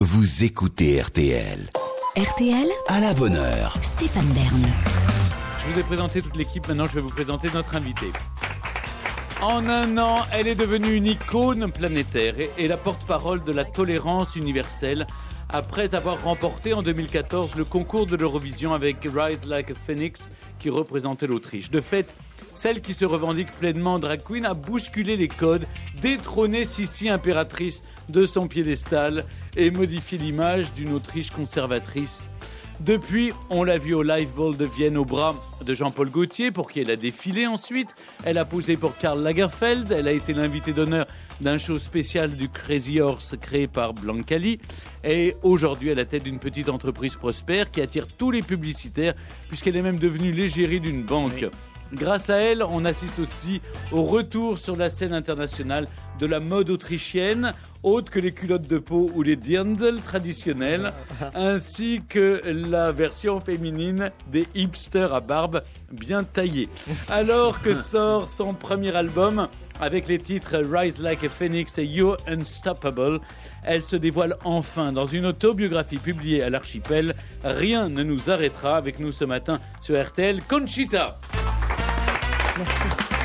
Vous écoutez RTL. RTL, À la bonne heure. Stéphane Bern. Je vous ai présenté toute l'équipe, maintenant je vais vous présenter notre invitée. En un an, elle est devenue une icône planétaire et la porte-parole de la tolérance universelle après avoir remporté en 2014 le concours de l'Eurovision avec Rise Like a Phoenix qui représentait l'Autriche. De fait, celle qui se revendique pleinement drag queen a bousculé les codes, détrôné Sissi impératrice de son piédestal et modifié l'image d'une Autriche conservatrice. Depuis, on l'a vue au Live Ball de Vienne au bras de Jean-Paul Gaultier, pour qui elle a défilé ensuite. Elle a posé pour Karl Lagerfeld. Elle a été l'invitée d'honneur d'un show spécial du Crazy Horse créé par Blancali. Et aujourd'hui, à la tête d'une petite entreprise prospère qui attire tous les publicitaires, puisqu'elle est même devenue l'égérie d'une banque. Grâce à elle, on assiste aussi au retour sur la scène internationale de la mode autrichienne, autre que les culottes de peau ou les dirndl traditionnels, ainsi que la version féminine des hipsters à barbe bien taillée. Alors que sort son premier album, avec les titres Rise Like a Phoenix et You're Unstoppable, elle se dévoile enfin dans une autobiographie publiée à l'Archipel. Rien ne nous arrêtera. Avec nous ce matin sur RTL, Conchita. Merci.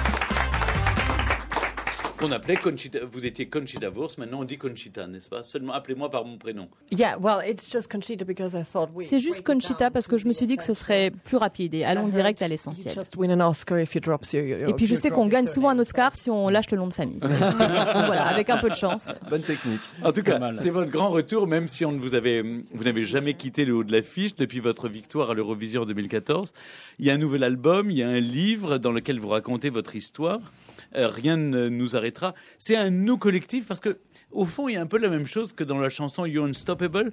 Qu'on appelait Conchita. Vous étiez Conchita Wurst, maintenant on dit Conchita, n'est-ce pas? Seulement appelez-moi par mon prénom. C'est juste Conchita parce que je me suis dit que ce serait plus rapide et allons direct à l'essentiel. Et puis je sais qu'on gagne souvent un Oscar si on lâche le nom de famille. Donc voilà, avec un peu de chance. Bonne technique. En tout cas, c'est votre grand retour, même si vous n'avez jamais quitté le haut de l'affiche depuis votre victoire à l'Eurovision en 2014. Il y a un nouvel album, il y a un livre dans lequel vous racontez votre histoire. Rien ne nous arrêtera. C'est un nous collectif parce que, au fond, il y a un peu la même chose que dans la chanson You're Unstoppable.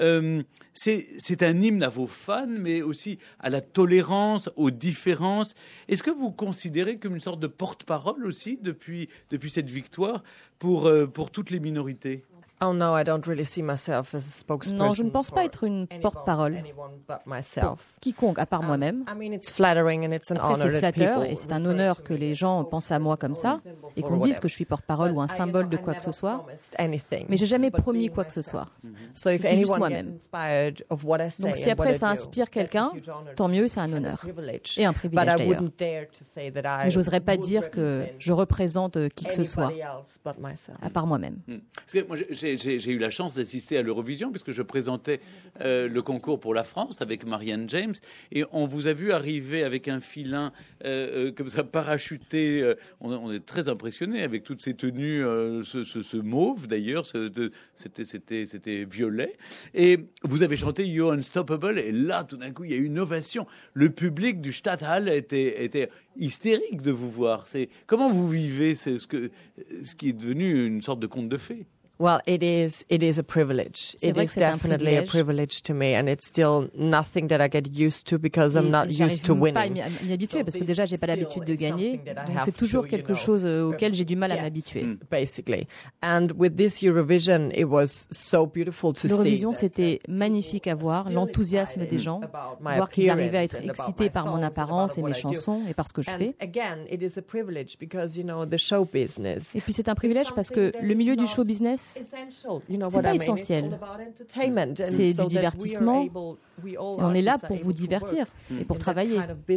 C'est un hymne à vos fans, mais aussi à la tolérance, aux différences. Est-ce que vous considérez comme une sorte de porte-parole aussi depuis cette victoire pour toutes les minorités? Non, je ne pense pas être une porte-parole pour quiconque, à part moi-même. Après, c'est flatteur et c'est un honneur que les gens pensent à moi comme ça et qu'on dise que je suis porte-parole ou un symbole de quoi que ce soit. Mais j'ai jamais promis quoi que ce soit. Je suis juste moi-même. Donc si après ça inspire quelqu'un, tant mieux, c'est un honneur. Et un privilège d'ailleurs. Mais j'oserais pas dire que je représente qui que ce soit, à part moi-même. Moi, j'ai eu la chance d'assister à l'Eurovision puisque je présentais le concours pour la France avec Marianne James et on vous a vu arriver avec un filin comme ça parachuté. On est très impressionnés avec toutes ces tenues, ce mauve d'ailleurs, c'était violet. Et vous avez chanté You're Unstoppable et là tout d'un coup il y a eu une ovation. Le public du Stadthalle était hystérique de vous voir. Comment vous vivez ce qui est devenu une sorte de conte de fées? Well, it is a privilege. It is definitely a privilege to me, and it's still nothing that I get used to because I'm not used to winning. Pas à m'y habituer parce que déjà j'ai pas l'habitude de gagner, donc c'est toujours quelque chose auquel j'ai du mal à m'habituer. Basically, and with this Eurovision, it was so beautiful to see. L'Eurovision, c'était magnifique à voir, l'enthousiasme des gens, voir qu'ils arrivaient à être excités par mon apparence et mes chansons et par ce que je fais. Et puis c'est un privilège parce que le milieu du show business, c'est pas essentiel. C'est du divertissement. Et on est là pour vous divertir et pour travailler.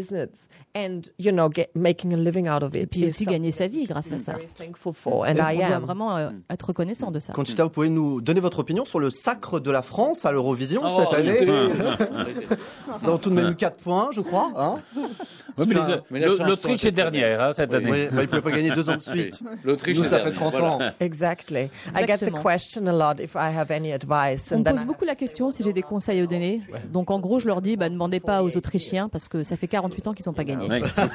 Et puis aussi gagner sa vie grâce à ça. On doit vraiment être reconnaissant de ça. Conchita, vous pouvez nous donner votre opinion sur le sacre de la France à l'Eurovision cette année? Nous avons tout de même eu 4 points, je crois. Hein, mais l'Autriche est dernière cette année. Oui, il ne pouvait pas gagner 2 ans de suite. L'Autriche, nous, ça fait 30 ans. Exactly. I get the question a lot if I have any advice. On me pose beaucoup la question si j'ai des conseils à donner. Donc en gros, je leur dis, ne demandez pas aux Autrichiens parce que ça fait 48 ans qu'ils n'ont pas gagné.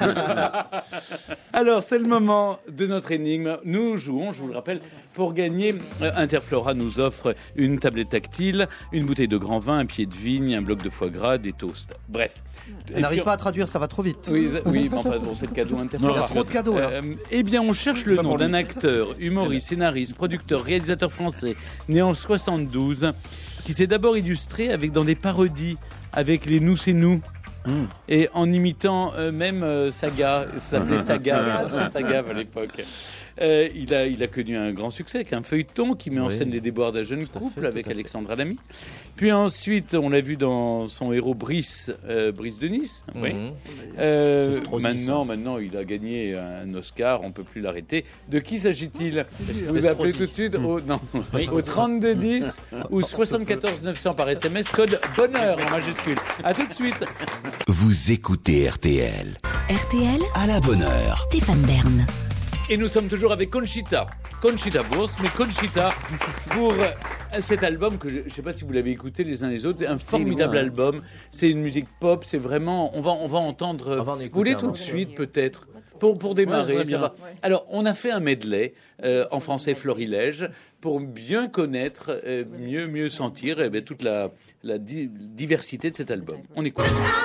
Alors, c'est le moment de notre énigme. Nous jouons, je vous le rappelle, pour gagner. Interflora nous offre une tablette tactile, une bouteille de grand vin, un pied de vigne, un bloc de foie gras, des toasts. Bref. Elle n'arrive pas à traduire, ça va trop vite. Oui, mais enfin, c'est le cadeau Interflora. Il y a trop de cadeaux, là. Eh bien, on cherche le nom d'un acteur, humoriste, scénariste, producteur, réalisateur français, né en 72, qui s'est d'abord illustré dans des parodies avec les Nous c'est nous. Et en imitant même Saga, ça s'appelait Saga à l'époque. Il a connu un grand succès avec un feuilleton qui met en scène les déboires d'un jeune couple avec Alexandra Lamy. Puis ensuite, on l'a vu dans son héros Brice de Nice. Maintenant, il a gagné un Oscar, on ne peut plus l'arrêter. De qui s'agit-il? Vous appelez tout de suite au 3210 ou 74 900 par SMS, code bonheur en majuscule. À tout de suite. Vous écoutez RTL. RTL, À la bonne heure. Stéphane Bern. Et nous sommes toujours avec Conchita Wurst, mais Conchita pour cet album que je ne sais pas si vous l'avez écouté les uns les autres, un formidable album. C'est une musique pop, c'est vraiment, on va entendre. Vous voulez tout de suite peut-être pour démarrer, ça va. Alors on a fait un medley en français florilège pour bien connaître, mieux sentir toute la diversité de cet album. On écoute.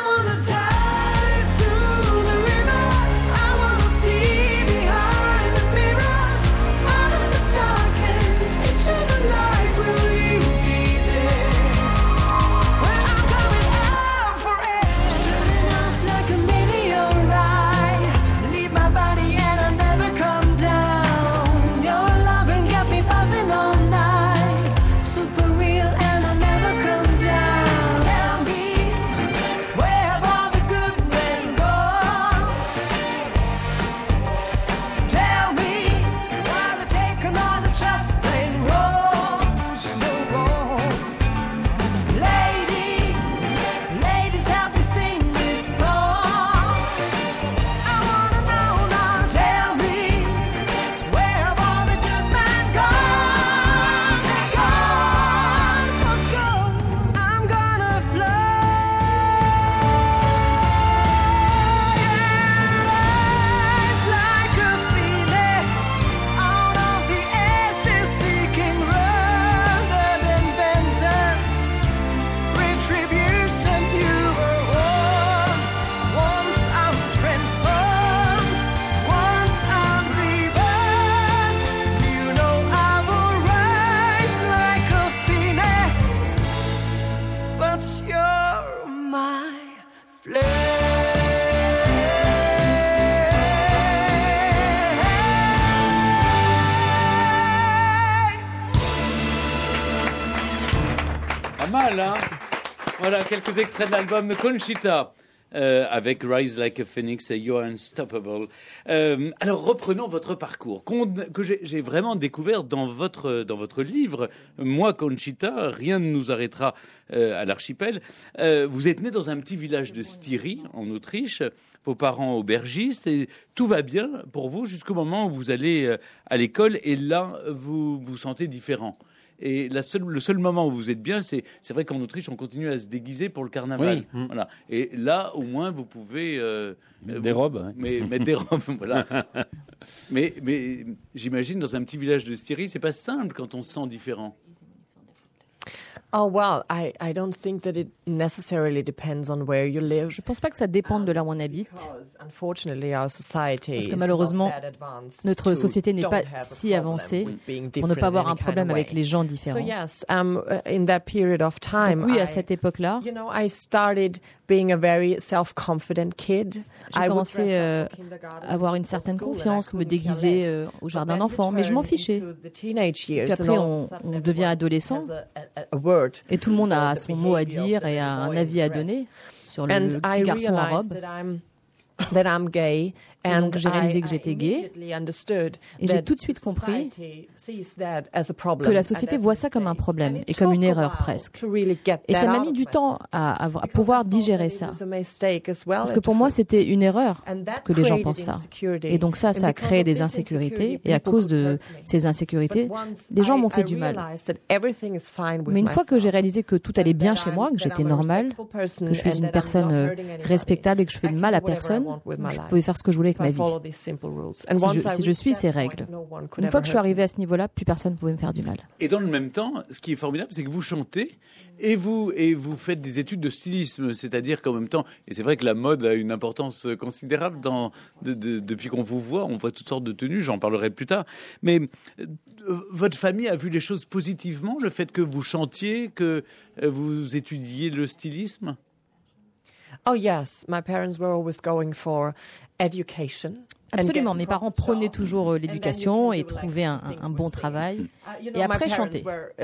Voilà quelques extraits de l'album de Conchita avec Rise Like a Phoenix et You're Unstoppable. Alors reprenons votre parcours que j'ai vraiment découvert dans votre livre. Moi, Conchita, rien ne nous arrêtera à l'archipel. Vous êtes né dans un petit village de Styrie en Autriche. Vos parents aubergistes et tout va bien pour vous jusqu'au moment où vous allez à l'école et là vous vous sentez différent. Et le seul moment où vous êtes bien, c'est vrai qu'en Autriche, on continue à se déguiser pour le carnaval. Oui. Voilà. Et là, au moins, vous pouvez... des robes. Mais mettre des robes, voilà. mais j'imagine, dans un petit village de Styrie, c'est pas simple quand on se sent différent. Oh well, I don't think that it necessarily depends on where you live. Je pense pas que ça dépende de là où on habite. Unfortunately, our society Parce que malheureusement, notre société n'est pas si avancée pour ne pas avoir un problème avec les gens différents. So yes, in that period of time, donc oui, à cette époque-là, I started being a very self-confident kid. J'ai commencé à avoir une certaine confiance, me déguiser au jardin d'enfants, mais je m'en fichais. Puis après, on devient adolescent. Et tout le monde a son mot à dire et a un avis à donner sur le petit garçon en robe. Et donc j'ai réalisé que j'étais gay et j'ai tout de suite compris que la société voit ça comme un problème et comme une erreur presque. Et ça m'a mis du temps à pouvoir digérer ça. Parce que pour moi, c'était une erreur que les gens pensent ça. Et donc ça a créé des insécurités. Et à cause de ces insécurités, les gens m'ont fait du mal. Mais une fois que j'ai réalisé que tout allait bien chez moi, que j'étais normale, que je suis une personne respectable et que je fais de mal à personne, je pouvais faire ce que je voulais avec ma vie. Si je suis ces règles. Une fois que je suis arrivée à ce niveau-là, plus personne ne pouvait me faire du mal. Et dans le même temps, ce qui est formidable, c'est que vous chantez et vous faites des études de stylisme, c'est-à-dire qu'en même temps, et c'est vrai que la mode a une importance considérable depuis qu'on vous voit, on voit toutes sortes de tenues, j'en parlerai plus tard, mais votre famille a vu les choses positivement, le fait que vous chantiez, que vous étudiez le stylisme? Oh yes, my parents were always going for education. Absolument, mes parents prônaient toujours l'éducation et trouvaient un bon travail. Et après, chanter.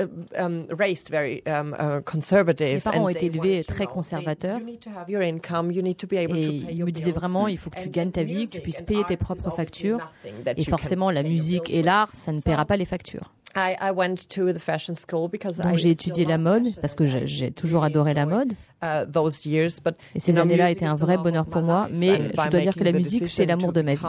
Mes parents ont été élevés très conservateurs. Et ils me disaient vraiment, il faut que tu gagnes ta vie, que tu puisses payer tes propres factures. Et forcément, la musique et l'art, ça ne paiera pas les factures. Donc j'ai étudié la mode parce que j'ai toujours adoré la mode. Et ces années-là étaient un vrai bonheur pour moi, mais je dois dire que la musique, c'est l'amour de ma vie.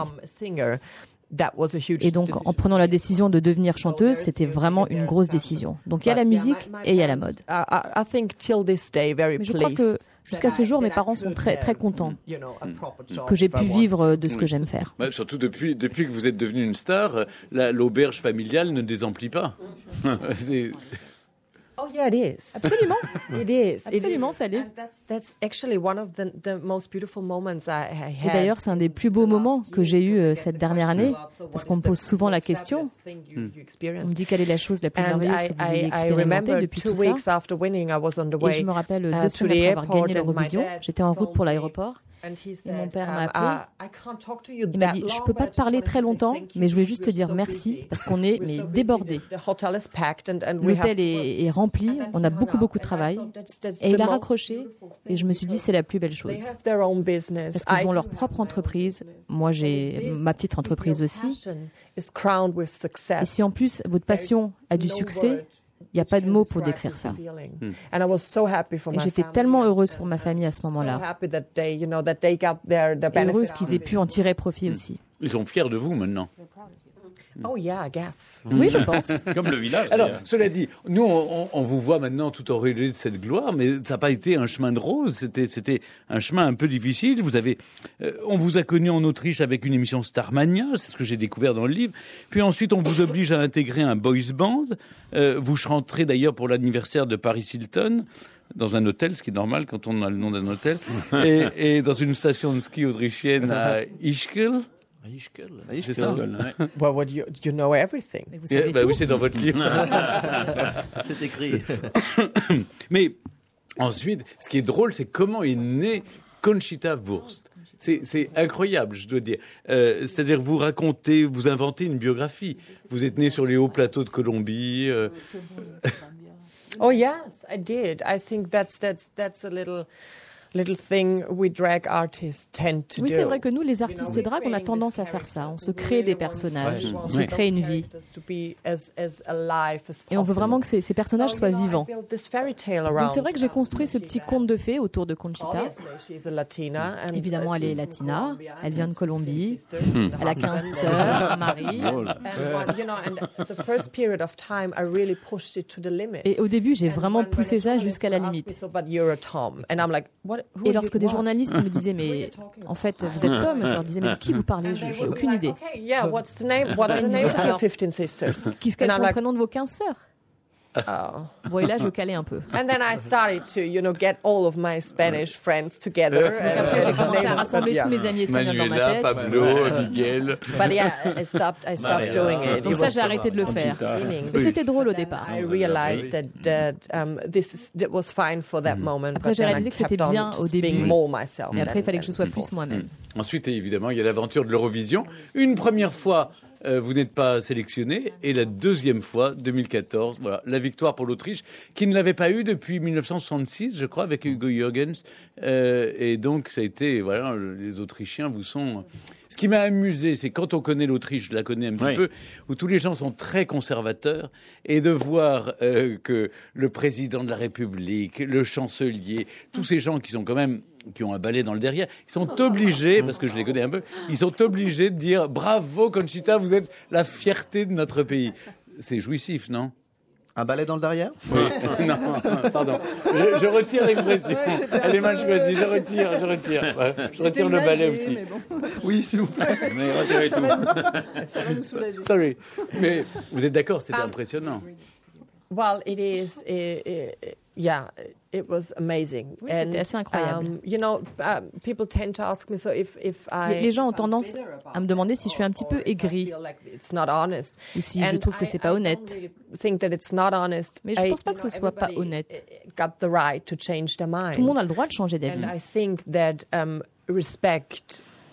Et donc, en prenant la décision de devenir chanteuse, c'était vraiment une grosse décision. Donc, il y a la musique et il y a la mode. Mais je crois que jusqu'à ce jour, mes parents sont très, très contents que j'ai pu vivre de ce que j'aime faire. Bah, surtout depuis que vous êtes devenue une star, l'auberge familiale ne désemplit pas. Oh yeah, it is. Absolument. It is. Absolument, ça l'est. That's actually one of the most beautiful moments I had. Et d'ailleurs, c'est un des plus beaux moments que j'ai eu cette dernière année, parce qu'on me pose souvent la question. On me dit quelle est la chose la plus merveilleuse que vous ayez expérimentée depuis tout ça. Et je me rappelle 2 semaines après avoir gagné l'Eurovision, j'étais en route pour l'aéroport. Et mon père m'a appelé. Il m'a dit, je ne peux pas te parler très longtemps, mais je voulais juste te dire merci parce qu'on est débordés. L'hôtel est rempli, on a beaucoup de travail. Et il a raccroché et je me suis dit, c'est la plus belle chose. Parce qu'ils ont leur propre entreprise. Moi, j'ai ma petite entreprise aussi. Et si en plus, votre passion a du succès, il n'y a pas de mots pour décrire ça. Et j'étais tellement heureuse pour ma famille à ce moment-là. Et heureuse qu'ils aient pu en tirer profit aussi. Ils sont fiers de vous maintenant. Oh yeah, I guess. Oui, je pense. Comme le village. Alors, cela dit, nous, on vous voit maintenant tout auréolé de cette gloire, mais ça n'a pas été un chemin de rose. C'était un chemin un peu difficile. On vous a connu en Autriche avec une émission Starmania, c'est ce que j'ai découvert dans le livre. Puis ensuite, on vous oblige à intégrer un boys band. Vous chanterez d'ailleurs pour l'anniversaire de Paris Hilton, dans un hôtel, ce qui est normal quand on a le nom d'un hôtel, et dans une station de ski autrichienne à Ischgl. C'est ça. Well, you know everything. Oui, c'est dans votre livre. C'est écrit. Mais ensuite, ce qui est drôle, c'est comment est née Conchita Wurst. C'est incroyable, je dois dire. C'est-à-dire, vous racontez, vous inventez une biographie. Vous êtes né sur les hauts plateaux de Colombie. Oh yes, I did. I think that's a little thing we drag artists tend to do. Oui, c'est vrai que nous, les artistes drag, on a tendance à faire ça. On se crée des personnages, on se crée une vie. Et on veut vraiment que ces personnages soient vivants. Donc c'est vrai que j'ai construit ce petit conte de fées autour de Conchita. Évidemment, elle est latina, elle vient de Colombie, elle a 15 sœurs, Marie. Et au début, j'ai vraiment poussé ça jusqu'à la limite. Et lorsque des journalistes me disaient, mais en fait, vous êtes Tom, je leur disais, mais de qui vous parlez? J'ai aucune idée. Quels sont le prénom de vos 15 sœurs? Bon, et là, je calais un peu. And then I started to, get all of my Spanish friends together. Donc après, j'ai commencé à rassembler tous mes amis espagnols dans ma tête. Pablo, Miguel. But yeah, I stopped doing it. Donc ça, j'ai arrêté de le faire. Mais c'était drôle au départ. I realized that this was fine for that moment. Après, j'ai réalisé que c'était bien au début. Et après, il fallait que je sois plus moi-même. Ensuite, évidemment, il y a l'aventure de l'Eurovision. Une première fois, vous n'êtes pas sélectionné. Et la deuxième fois, 2014, voilà, la victoire pour l'Autriche, qui ne l'avait pas eu depuis 1966, je crois, avec Hugo Jürgens. Et donc, ça a été, voilà, les Autrichiens vous sont... Ce qui m'a amusé, c'est quand on connaît l'Autriche, je la connais un petit peu, où tous les gens sont très conservateurs, et de voir que le président de la République, le chancelier, tous ces gens qui sont quand même... qui ont un balai dans le derrière, ils sont obligés, parce que je les connais un peu, ils sont obligés de dire « Bravo Conchita, vous êtes la fierté de notre pays ». C'est jouissif, non ? Un balai dans le derrière ? Oui. Non, pardon. Je retire l'expression. Elle est mal choisie, je retire. Ouais. Je retire le balai aussi. Bon. Oui, s'il vous plaît. Mais retirez tout. Ça va nous soulager. Sorry. Mais vous êtes d'accord, c'était impressionnant. Well, it is... Yeah, it was amazing. Oui, c'était assez incroyable. People tend to ask me, so if I... Les gens ont tendance à me demander si je suis un petit peu aigrie ou si je trouve que c'est pas honnête. Mais je pense pas que ce soit pas honnête. Tout le monde a le droit de changer d'avis.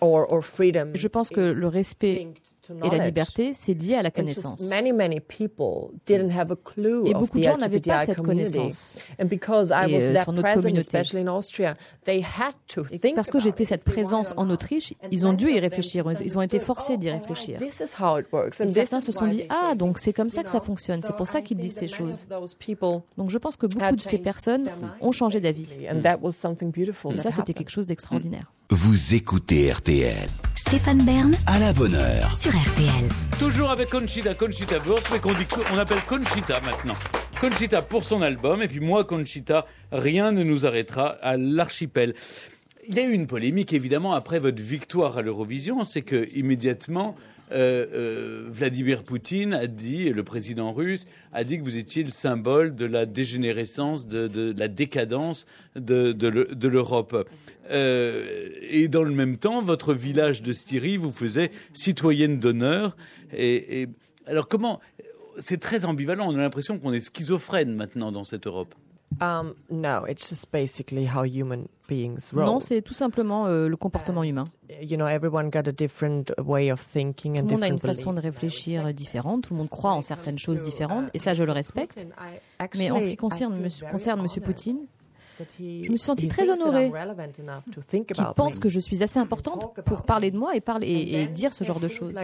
Je pense que le respect et la liberté, c'est lié à la connaissance. Et beaucoup de gens n'avaient pas cette connaissance. Et sur notre communauté. Et parce que j'étais cette présence en Autriche, ils ont dû y réfléchir. Ils ont été forcés d'y réfléchir. Et certains se sont dit, ah, donc c'est comme ça que ça fonctionne. C'est pour ça qu'ils disent ces choses. Donc je pense que beaucoup de ces personnes ont changé d'avis. Et ça, c'était quelque chose d'extraordinaire. Vous écoutez RTL. Stéphane Bern, À la bonne heure. sur RTL. Toujours avec Conchita Wurst, mais on appelle Conchita maintenant. Conchita pour son album, et puis moi, Conchita, rien ne nous arrêtera à l'archipel. Il y a eu une polémique, évidemment, après votre victoire à l'Eurovision, c'est que immédiatement, Vladimir Poutine a dit, le président russe, a dit que vous étiez le symbole de la dégénérescence, de la décadence de l'Europe. Et dans le même temps, votre village de Styrie vous faisait citoyenne d'honneur. Et alors comment... C'est très ambivalent, on a l'impression qu'on est schizophrène maintenant dans cette Europe. No, it's just basically how human beings roll. Non, c'est tout simplement le comportement humain. You know, everyone got a different way of thinking and tout le monde a une different façon de réfléchir différente, tout le monde croit en certaines choses différentes, et ça je le respecte. Mais en ce qui concerne M. Poutine, je me suis sentie très honorée qu'il pense que je suis assez importante pour parler de moi et dire ce genre de choses.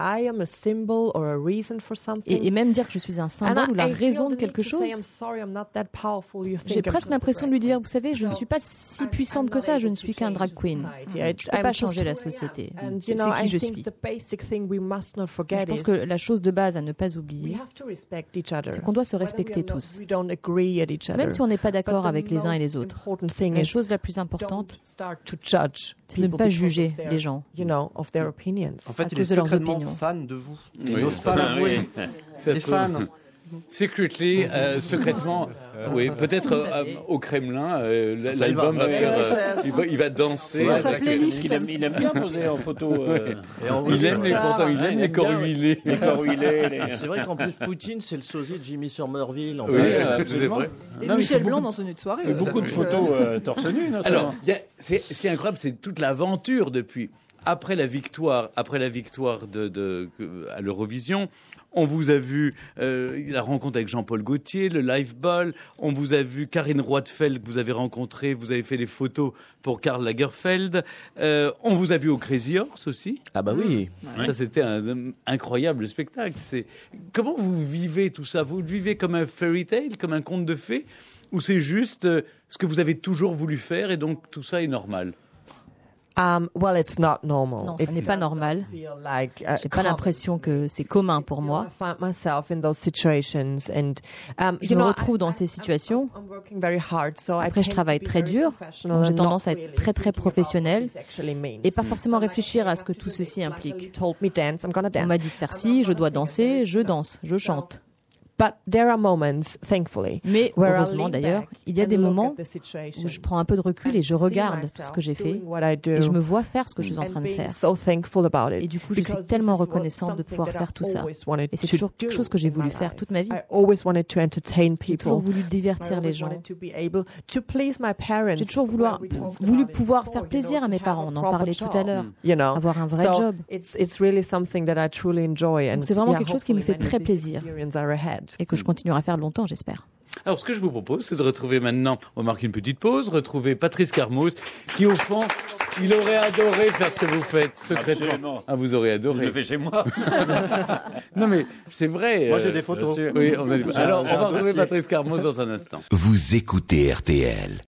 Et même dire que je suis un symbole ou la raison de quelque chose. J'ai presque l'impression de lui dire, vous savez, je ne suis pas si puissante que ça, je ne suis qu'un drag queen. Je ne peux pas changer la société. C'est qui je suis. Je pense que la chose de base à ne pas oublier, c'est qu'on doit se respecter tous. Même si on n'est pas d'accord avec les uns et les autres. La chose la plus importante, c'est de ne pas juger les gens En fait, il est secrètement fan de vous. Il Oui, n'ose pas l'avouer. Ça Des se trouve. fans. Secretly, secrètement, oui, peut-être au Kremlin, l'album va faire, il va danser. Il aime bien poser en photo. Il aime les corps huilés. C'est vrai qu'en plus, Poutine, c'est le sosie de Jimmy Somerville. Oui, c'est vrai. Et Michel Blanc dans tenue de soirée. Il fait beaucoup de photos torse nu, notamment. Alors, ce qui est incroyable, c'est toute l'aventure depuis. Après la victoire à l'Eurovision, on vous a vu la rencontre avec Jean-Paul Gaultier, le live ball. On vous a vu Karine Roitfeld que vous avez rencontrée. Vous avez fait les photos pour Karl Lagerfeld. On vous a vu au Crazy Horse aussi. Ah bah oui. Ça, c'était un incroyable spectacle. Comment vous vivez tout ça ? Vous le vivez comme un fairy tale, comme un conte de fées, ou c'est juste ce que vous avez toujours voulu faire et donc tout ça est normal ? Well, it's not normal. Non, ça n'est pas normal. J'ai pas l'impression que c'est commun pour moi. Je me retrouve dans ces situations. Après, je travaille très dur. Donc j'ai tendance à être très, très professionnelle et pas forcément réfléchir à ce que tout ceci implique. On m'a dit de faire ci, je dois danser, je danse, je chante. Mais heureusement d'ailleurs, il y a des moments où je prends un peu de recul et je regarde tout ce que j'ai fait et je me vois faire ce que je suis en train de faire. Et du coup, je suis tellement reconnaissante de pouvoir faire tout ça. Et c'est toujours quelque chose que j'ai voulu faire toute ma vie. J'ai toujours voulu divertir les gens. J'ai toujours voulu pouvoir faire plaisir à mes parents. On en parlait tout à l'heure. Avoir un vrai job. Donc c'est vraiment quelque chose qui me fait très plaisir. Et que je continuerai à faire longtemps, j'espère. Alors, ce que je vous propose, c'est de retrouver maintenant, on marque une petite pause, retrouver Patrice Carmouze, qui au fond, il aurait adoré faire ce que vous faites, secrètement. Absolument. Ah, vous aurez adoré. Je le fais chez moi. Non, mais c'est vrai. Moi, j'ai des photos. Oui, alors, on va retrouver Patrice Carmouze dans un instant. Vous écoutez RTL.